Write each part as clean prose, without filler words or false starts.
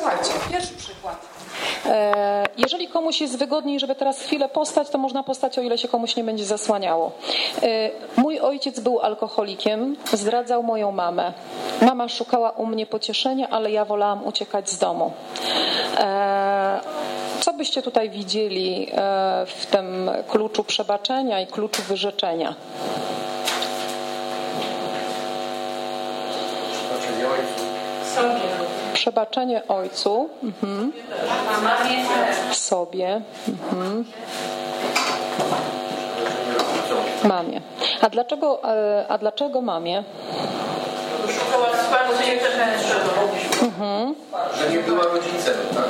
słuchajcie, pierwszy przykład. Jeżeli komuś jest wygodniej, żeby teraz chwilę postać, to można postać, o ile się komuś nie będzie zasłaniało. Mój ojciec był alkoholikiem, zdradzał moją mamę. Mama szukała u mnie pocieszenia, ale ja wolałam uciekać z domu. Co byście tutaj widzieli w tym kluczu przebaczenia i kluczu wyrzeczenia? Przebaczenie ojcu, sobie, mamie. A dlaczego mamie? Szukała wsparcia, że nie była rodzicem, tak?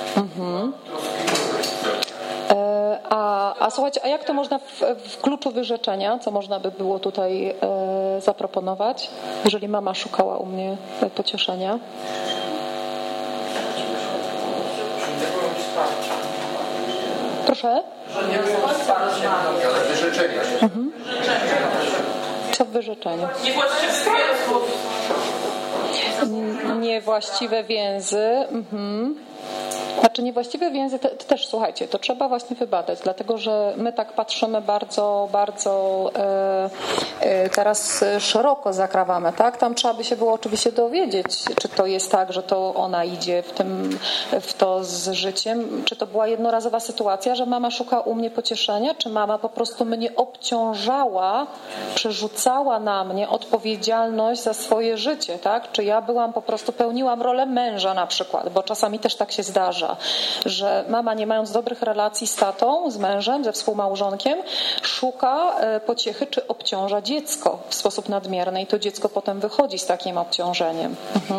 A słuchajcie, a jak to można w kluczu wyrzeczenia, co można by było tutaj zaproponować, jeżeli mama szukała u mnie pocieszenia? Proszę? że nie było wsparcia. Ale wyrzeczenia. Co w wyrzeczeniu? Niewłaściwe więzy. Niewłaściwe więzy. Znaczy niewłaściwe więzy to też, słuchajcie, to trzeba właśnie wybadać, dlatego że my tak patrzymy bardzo teraz szeroko zakrawamy, tak? Tam trzeba by się było oczywiście dowiedzieć, czy to jest tak, że to ona idzie w to z życiem, czy to była jednorazowa sytuacja, że mama szuka u mnie pocieszenia, czy mama po prostu mnie obciążała, przerzucała na mnie odpowiedzialność za swoje życie, tak? Czy ja pełniłam rolę męża na przykład, bo czasami też tak się zdarza, że mama, nie mając dobrych relacji z tatą, z mężem, ze współmałżonkiem, szuka pociechy czy obciąża dziecko w sposób nadmierny i to dziecko potem wychodzi z takim obciążeniem.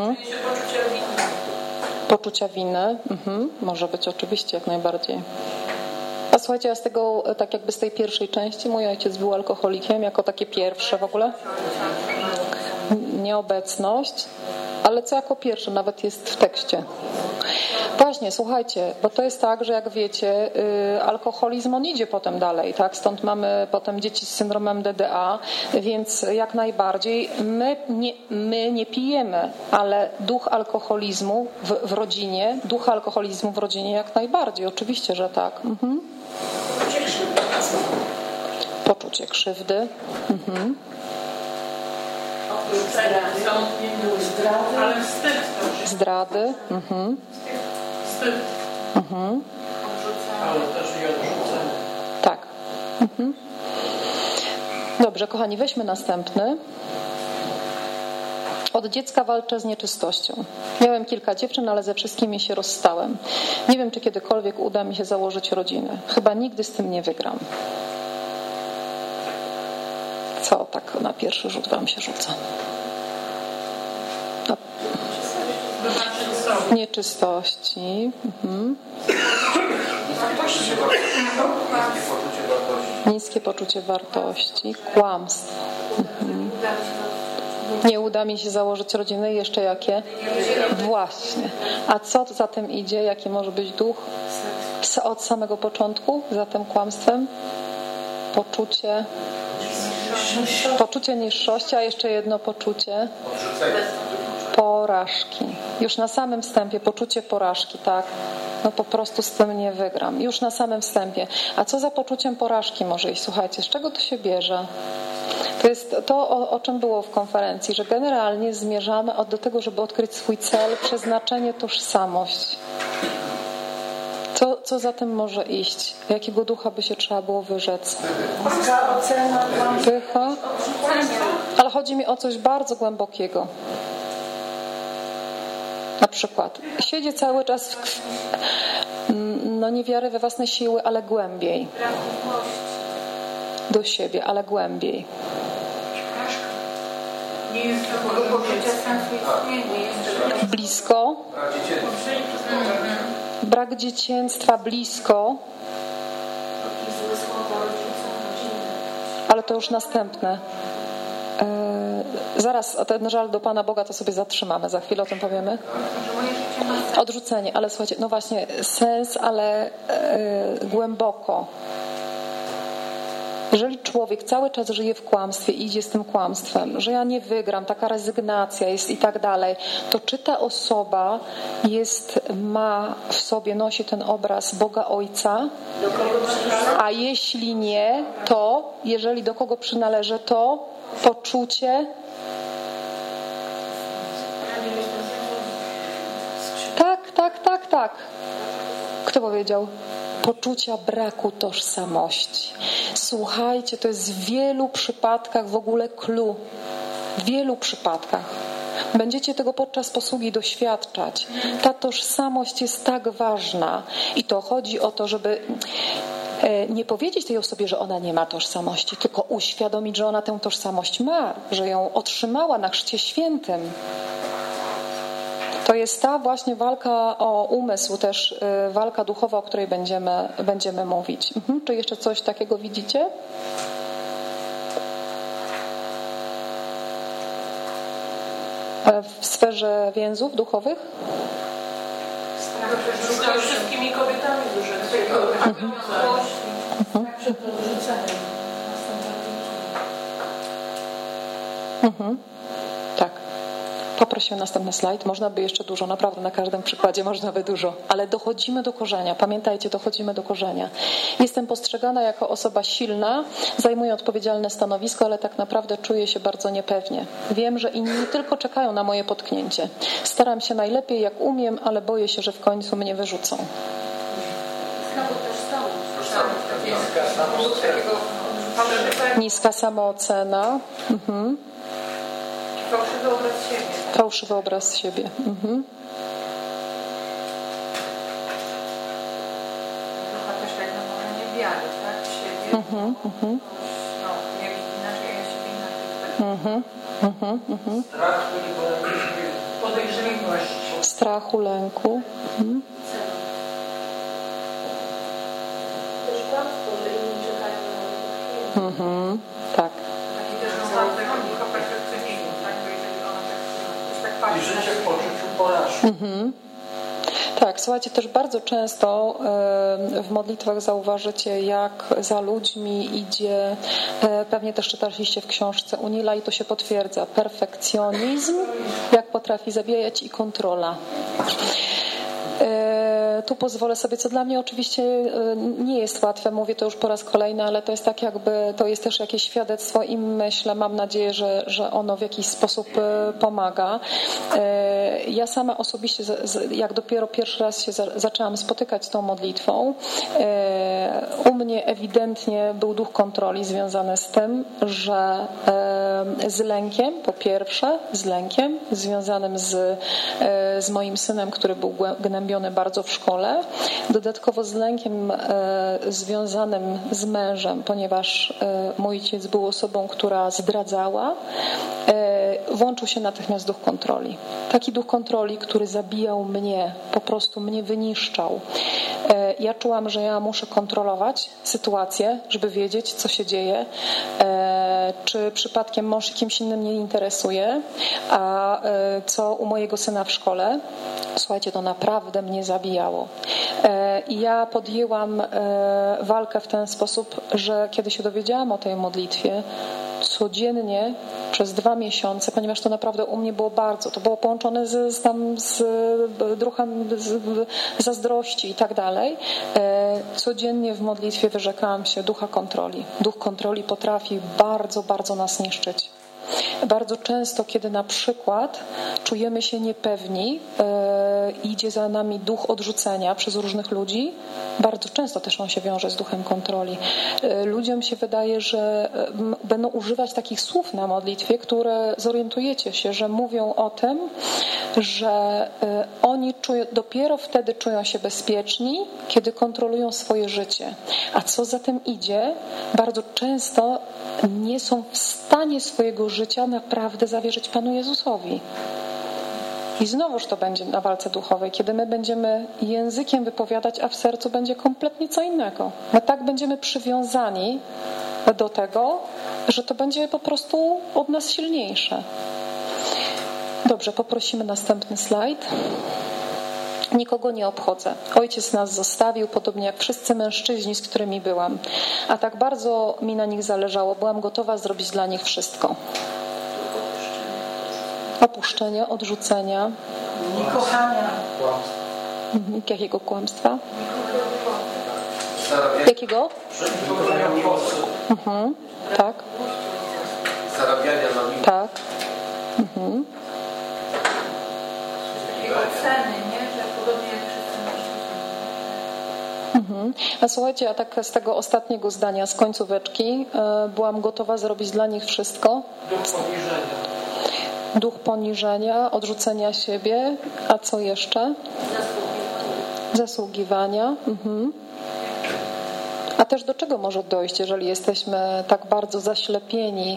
Poczucia winy. Może być oczywiście, jak najbardziej. A słuchajcie, ja z tego, tak jakby z tej pierwszej części, mój ojciec był alkoholikiem, jako takie pierwsze w ogóle. Nieobecność, ale co jako pierwsze nawet jest w tekście. Właśnie, słuchajcie, bo to jest tak, że jak wiecie, alkoholizm on idzie potem dalej, tak? Stąd mamy potem dzieci z syndromem DDA, więc jak najbardziej my nie pijemy, ale duch alkoholizmu w rodzinie, jak najbardziej, oczywiście, że tak. Poczucie krzywdy. Ale wstyd. Zdrady. Wstyd. Ale też i odrzucenie. Tak. Dobrze, kochani, weźmy następny. Od dziecka walczę z nieczystością. Miałem kilka dziewczyn, ale ze wszystkimi się rozstałem. Nie wiem, czy kiedykolwiek uda mi się założyć rodzinę. Chyba nigdy z tym nie wygram. Co tak na pierwszy rzut wam się rzuca? No. Nieczystości. Niskie poczucie wartości. Kłamstwo. Nie uda mi się założyć rodziny. Jeszcze jakie? Właśnie. A co za tym idzie? Jaki może być duch? Od samego początku za tym kłamstwem? Poczucie niższości, a jeszcze jedno poczucie porażki. Już na samym wstępie poczucie porażki, tak? No po prostu z tym nie wygram. Już na samym wstępie. A co za poczuciem porażki może iść? Słuchajcie, z czego to się bierze? To jest to, o czym było w konferencji, że generalnie zmierzamy do tego, żeby odkryć swój cel, przeznaczenie, tożsamość. Co za tym może iść? Jakiego ducha by się trzeba było wyrzec? Pycha? Ale chodzi mi o coś bardzo głębokiego. Na przykład siedzi cały czas niewiary we własne siły, ale głębiej. Do siebie, ale głębiej. Blisko. Brak dzieciństwa, blisko. Ale to już następne. Zaraz, a ten żal do Pana Boga to sobie zatrzymamy. Za chwilę o tym powiemy. Odrzucenie, ale słuchajcie, no właśnie sens, ale głęboko. Jeżeli człowiek cały czas żyje w kłamstwie, idzie z tym kłamstwem, że ja nie wygram, taka rezygnacja jest i tak dalej, to czy ta osoba ma w sobie, nosi ten obraz Boga Ojca? A jeśli nie, to jeżeli do kogo przynależy, to poczucie. Tak. Kto powiedział? Poczucia braku tożsamości. Słuchajcie, to jest w wielu przypadkach w ogóle clue. W wielu przypadkach. Będziecie tego podczas posługi doświadczać. Ta tożsamość jest tak ważna i to chodzi o to, żeby nie powiedzieć tej osobie, że ona nie ma tożsamości, tylko uświadomić, że ona tę tożsamość ma, że ją otrzymała na Chrzcie Świętym. To jest ta właśnie walka o umysł, też walka duchowa, o której będziemy mówić. Czy jeszcze coś takiego widzicie? W sferze więzów duchowych? Z wszystkimi kobietami dużo. Przed odrzuceniem. Tak. Poprosimy następny slajd. Można by jeszcze dużo, naprawdę na każdym przykładzie można by dużo, ale dochodzimy do korzenia. Pamiętajcie, dochodzimy do korzenia. Jestem postrzegana jako osoba silna, zajmuję odpowiedzialne stanowisko, ale tak naprawdę czuję się bardzo niepewnie. Wiem, że inni tylko czekają na moje potknięcie. Staram się najlepiej jak umiem, ale boję się, że w końcu mnie wyrzucą. Niska samoocena. Fałszywy obraz siebie. Też tak może nie wiary, tak? Siebie. Jak inaczej, ja siebie inaczej. Podejrzliwość. Strachu, lęku. Też kłamstwo, że inni czekają na moje Tak. Taki też naprawdę ducha perfekcjonizmu, tak? Bo jeżeli ona tak jest tak patrzy. I życie w poczuciu porażki. Tak, słuchajcie, też bardzo często w modlitwach zauważycie, jak za ludźmi idzie, pewnie też czytaliście w książce Unila i to się potwierdza, perfekcjonizm, jak potrafi zabijać i kontrola. Tu pozwolę sobie, co dla mnie oczywiście nie jest łatwe, mówię to już po raz kolejny, ale to jest tak jakby, to jest też jakieś świadectwo i myślę, mam nadzieję, że ono w jakiś sposób pomaga. Ja sama osobiście, jak dopiero pierwszy raz się zaczęłam spotykać z tą modlitwą, u mnie ewidentnie był duch kontroli związany z tym, że z lękiem, po pierwsze, z lękiem związanym z moim synem, który był gnębiony bardzo w szkole, dodatkowo z lękiem związanym z mężem, ponieważ mój ojciec był osobą, która zdradzała, włączył się natychmiast duch kontroli. Taki duch kontroli, który zabijał mnie, po prostu mnie wyniszczał. Ja czułam, że ja muszę kontrolować sytuację, żeby wiedzieć, co się dzieje, czy przypadkiem mąż kimś innym nie interesuje, a co u mojego syna w szkole. Słuchajcie, to naprawdę mnie zabijało. I ja podjęłam walkę w ten sposób, że kiedy się dowiedziałam o tej modlitwie, codziennie przez 2 miesiące, ponieważ to naprawdę u mnie było bardzo, to było połączone z druchem zazdrości i tak dalej. Codziennie w modlitwie wyrzekałam się ducha kontroli. Duch kontroli potrafi bardzo, bardzo nas niszczyć. Bardzo często, kiedy na przykład czujemy się niepewni, idzie za nami duch odrzucenia przez różnych ludzi, bardzo często też on się wiąże z duchem kontroli. Ludziom się wydaje, że będą używać takich słów na modlitwie, które zorientujecie się, że mówią o tym, że oni dopiero wtedy czują się bezpieczni, kiedy kontrolują swoje życie. A co za tym idzie, bardzo często nie są w stanie swojego życia naprawdę zawierzyć Panu Jezusowi. I znowuż to będzie na walce duchowej, kiedy my będziemy językiem wypowiadać, a w sercu będzie kompletnie co innego. My tak będziemy przywiązani do tego, że to będzie po prostu od nas silniejsze. Dobrze, poprosimy następny slajd. Nikogo nie obchodzę. Ojciec nas zostawił, podobnie jak wszyscy mężczyźni, z którymi byłam. A tak bardzo mi na nich zależało. Byłam gotowa zrobić dla nich wszystko. Opuszczenia, odrzucenia. Kochania. Jakiego kłamstwa? Zarabiania. Jakiego? Tak, Zarabiania na miłość. tak. Takiej oceny, nie? Że podobnie jak wszyscy mężczyźni. A słuchajcie, a tak z tego ostatniego zdania, z końcóweczki, byłam gotowa zrobić dla nich wszystko. Duch poniżenia, odrzucenia siebie, a co jeszcze? Zasługiwania. A też do czego może dojść, jeżeli jesteśmy tak bardzo zaślepieni,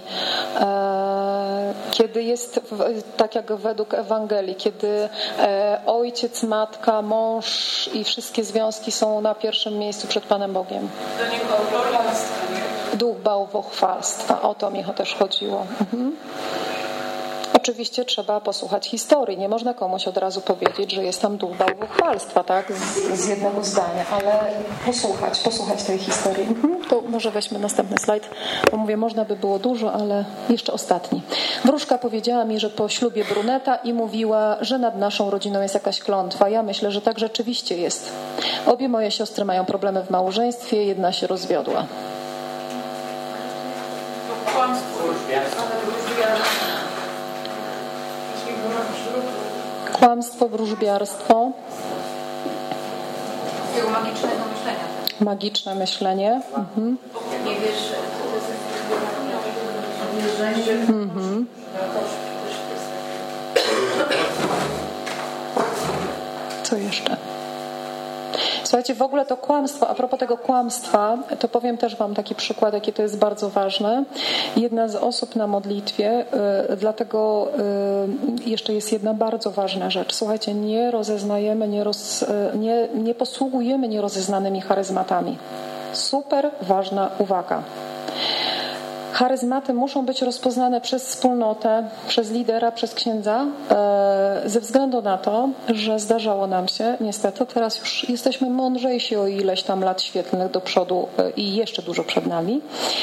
kiedy jest tak jak według Ewangelii, kiedy ojciec, matka, mąż i wszystkie związki są na pierwszym miejscu przed Panem Bogiem. Do niego bałwochwalstwa. Duch bałwochwalstwa, o to mi też chodziło. Oczywiście trzeba posłuchać historii. Nie można komuś od razu powiedzieć, że jest tam duch bałwochwalstwa, tak? Z jednego zdania, ale posłuchać tej historii. To może weźmy następny slajd, bo mówię, można by było dużo, ale jeszcze ostatni. Wróżka powiedziała mi, że po ślubie bruneta i mówiła, że nad naszą rodziną jest jakaś klątwa. Ja myślę, że tak rzeczywiście jest. Obie moje siostry mają problemy w małżeństwie, jedna się rozwiodła. Kłamstwo, wróżbiarstwo. Takiego magicznego myślenia. Magiczne myślenie. Nie wiesz, to jest Co jeszcze? Słuchajcie, w ogóle to kłamstwo, a propos tego kłamstwa, to powiem też wam taki przykład, jakie to jest bardzo ważne. Jedna z osób na modlitwie, dlatego jeszcze jest jedna bardzo ważna rzecz. Słuchajcie, nie rozeznajemy, nie posługujemy nierozeznanymi charyzmatami. Super ważna uwaga. Charyzmaty muszą być rozpoznane przez wspólnotę, przez lidera, przez księdza, ze względu na to, że zdarzało nam się, niestety, teraz już jesteśmy mądrzejsi o ileś tam lat świetlnych do przodu i jeszcze dużo przed nami,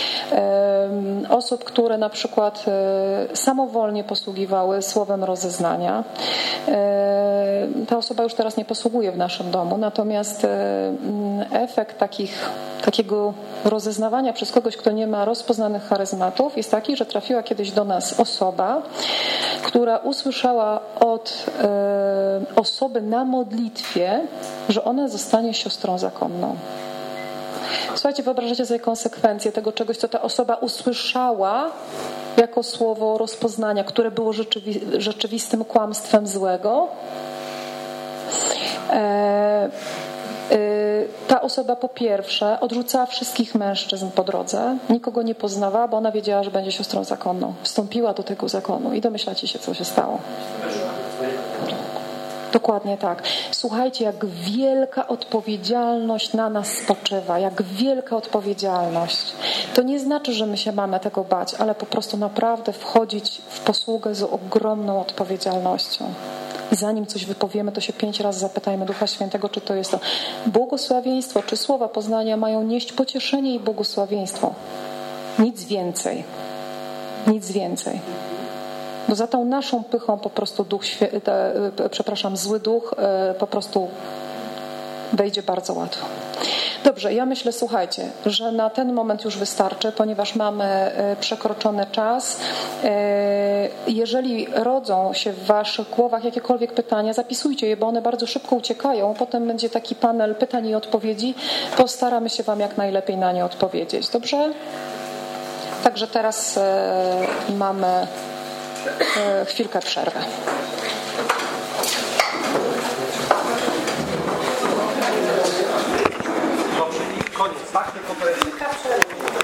osób, które na przykład samowolnie posługiwały słowem rozeznania. Ta osoba już teraz nie posługuje w naszym domu, natomiast efekt takiego rozeznawania przez kogoś, kto nie ma rozpoznanych charyzmatów, jest taki, że trafiła kiedyś do nas osoba, która usłyszała od osoby na modlitwie, że ona zostanie siostrą zakonną. Słuchajcie, wyobrażacie sobie konsekwencje tego czegoś, co ta osoba usłyszała jako słowo rozpoznania, które było rzeczywistym kłamstwem złego. Ta osoba po pierwsze odrzucała wszystkich mężczyzn po drodze, nikogo nie poznawała, bo ona wiedziała, że będzie siostrą zakonną. Wstąpiła do tego zakonu i domyślacie się, co się stało. Dokładnie tak. Słuchajcie, jak wielka odpowiedzialność na nas spoczywa, jak wielka odpowiedzialność. To nie znaczy, że my się mamy tego bać, ale po prostu naprawdę wchodzić w posługę z ogromną odpowiedzialnością. Zanim coś wypowiemy, to się 5 razy zapytajmy Ducha Świętego, czy to jest to błogosławieństwo, czy słowa poznania mają nieść pocieszenie i błogosławieństwo. Nic więcej. Nic więcej. Bo za tą naszą pychą po prostu zły duch po prostu wejdzie bardzo łatwo. Dobrze, ja myślę, słuchajcie, że na ten moment już wystarczy, ponieważ mamy przekroczony czas. Jeżeli rodzą się w waszych głowach jakiekolwiek pytania, zapisujcie je, bo one bardzo szybko uciekają. Potem będzie taki panel pytań i odpowiedzi. Postaramy się wam jak najlepiej na nie odpowiedzieć. Dobrze? Także teraz mamy chwilkę przerwy.